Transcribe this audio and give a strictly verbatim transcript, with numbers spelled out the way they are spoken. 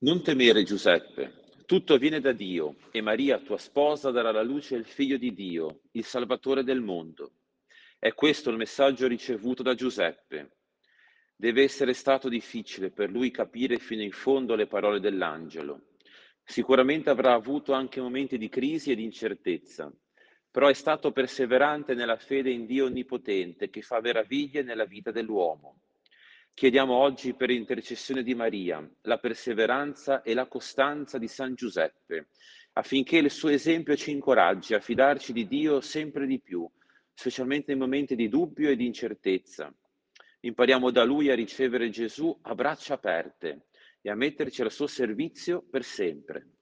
Non temere, Giuseppe, tutto viene da Dio e Maria, tua sposa, darà alla luce il figlio di Dio, il Salvatore del mondo. È questo il messaggio ricevuto da Giuseppe. Deve essere stato difficile per lui capire fino in fondo le parole dell'angelo. Sicuramente avrà avuto anche momenti di crisi e di incertezza, però è stato perseverante nella fede in Dio Onnipotente che fa meraviglie nella vita dell'uomo. Chiediamo oggi per intercessione di Maria la perseveranza e la costanza di San Giuseppe, affinché il suo esempio ci incoraggi a fidarci di Dio sempre di più, specialmente in momenti di dubbio e di incertezza. Impariamo da lui a ricevere Gesù a braccia aperte e a metterci al suo servizio per sempre.